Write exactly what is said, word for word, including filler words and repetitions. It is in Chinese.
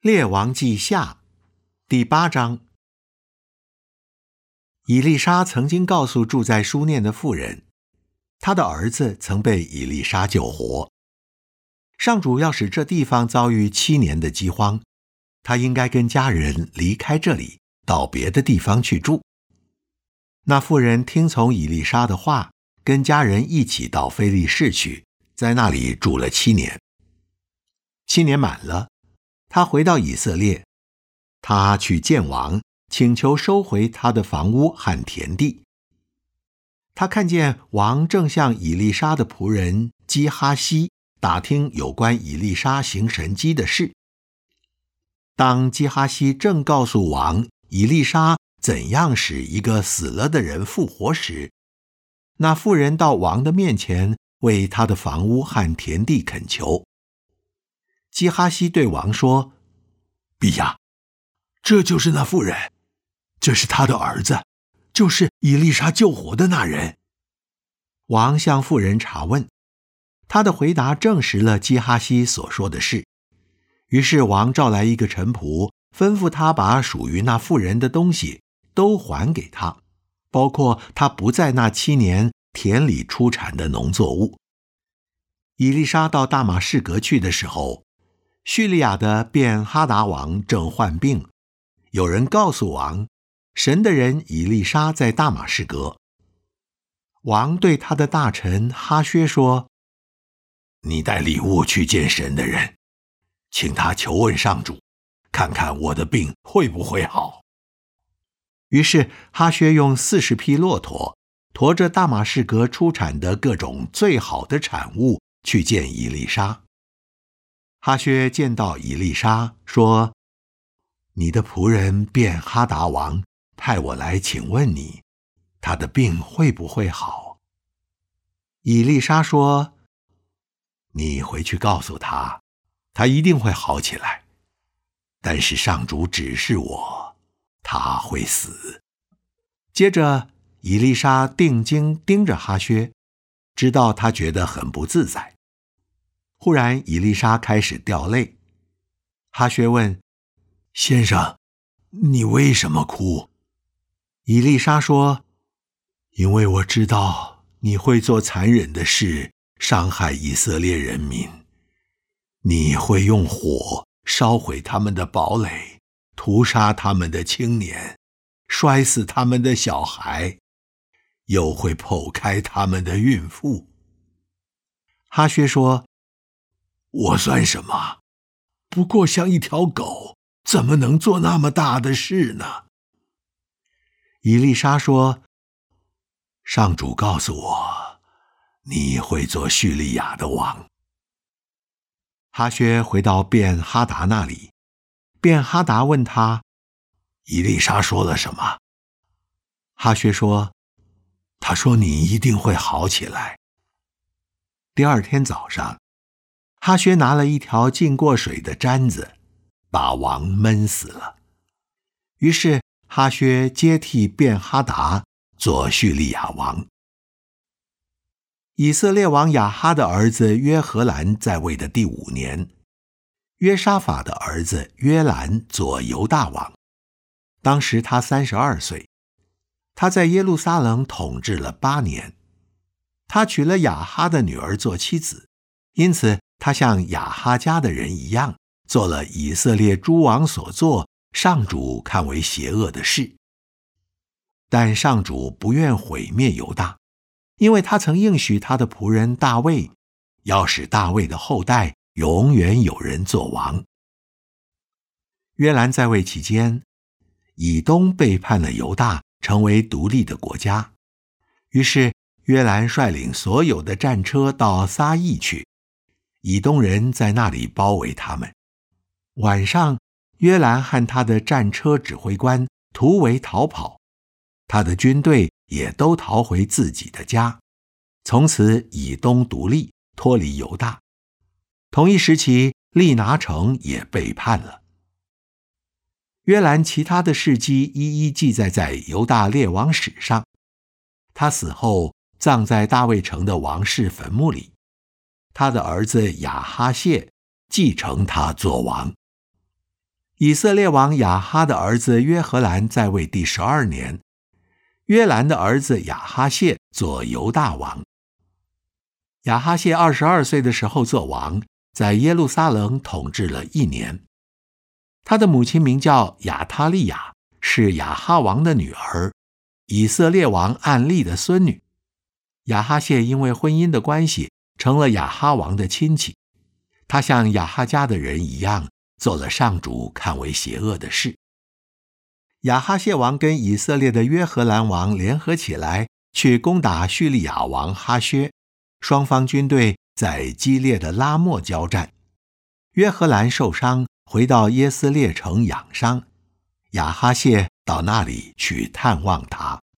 列王记下第八章。以利沙曾经告诉住在书念的妇人，他的儿子曾被以利沙救活。上主要使这地方遭遇七年的饥荒，他应该跟家人离开这里，到别的地方去住。那妇人听从以利沙的话，跟家人一起到非利士去，在那里住了七年。七年满了，他回到以色列，他去见王，请求收回他的房屋和田地。他看见王正向以利沙的仆人基哈西打听有关以利沙行神迹的事。当基哈西正告诉王以利沙怎样使一个死了的人复活时，那妇人到王的面前，为他的房屋和田地恳求。基哈西对王说：陛下，这就是那妇人，这是他的儿子，就是以利沙救活的那人。王向妇人查问，他的回答证实了基哈西所说的事。于是王召来一个臣仆，吩咐他把属于那妇人的东西都还给他，包括他不在那七年田里出产的农作物。以利沙到大马士革去的时候，叙利亚的便哈达王正患病，有人告诉王，神的人以利沙在大马士革。王对他的大臣哈薛说：你带礼物去见神的人，请他求问上主，看看我的病会不会好。于是哈薛用四十匹骆驼，驮着大马士革出产的各种最好的产物去见以利沙。哈薛见到以利沙，说：你的仆人便哈达王派我来请问你，他的病会不会好？以利沙说：你回去告诉他，他一定会好起来，但是上主指示我，他会死。接着以利沙定睛盯着哈薛，知道他觉得很不自在。忽然以利沙开始掉泪。哈薛问：先生，你为什么哭？以利沙说：因为我知道你会做残忍的事，伤害以色列人民。你会用火烧毁他们的堡垒，屠杀他们的青年，摔死他们的小孩，又会剖开他们的孕妇。哈薛说：我算什么？不过像一条狗，怎么能做那么大的事呢？以利沙说：上主告诉我，你会做叙利亚的王。哈薛回到便哈达那里，便哈达问他：以利沙说了什么？哈薛说：他说你一定会好起来。第二天早上，哈薛拿了一条浸过水的毡子，把王闷死了。于是哈薛接替便哈达做叙利亚王。以色列王亚哈的儿子约荷兰在位的第五年，约沙法的儿子约兰做犹大王，当时他三十二岁。他在耶路撒冷统治了八年。他娶了亚哈的女儿做妻子，因此他像亚哈家的人一样，做了以色列诸王所做上主看为邪恶的事。但上主不愿毁灭犹大，因为他曾应许他的仆人大卫，要使大卫的后代永远有人做王。约兰在位期间，以东背叛了犹大，成为独立的国家。于是约兰率领所有的战车到撒义去，以东人在那里包围他们。晚上，约兰和他的战车指挥官突围逃跑，他的军队也都逃回自己的家。从此以东独立，脱离犹大。同一时期，利拿城也背叛了。约兰其他的事迹一一记载在犹大列王史上。他死后葬在大卫城的王室坟墓里，他的儿子亚哈谢继承他做王。 以色列王亚哈的儿子约荷兰在位第十二年，约兰的儿子亚哈谢做犹大王。亚哈谢二十二岁的时候做王，在耶路撒冷统治了一年。他的母亲名叫亚他利亚，是亚哈王的女儿，以色列王暗利的孙女。亚哈谢因为婚姻的关系，成了亚哈王的亲戚。他像亚哈家的人一样，做了上主看为邪恶的事。亚哈谢王跟以色列的约荷兰王联合起来，去攻打叙利亚王哈薛，双方军队在激烈的拉末交战。约荷兰受伤，回到耶斯列城养伤，亚哈谢到那里去探望他。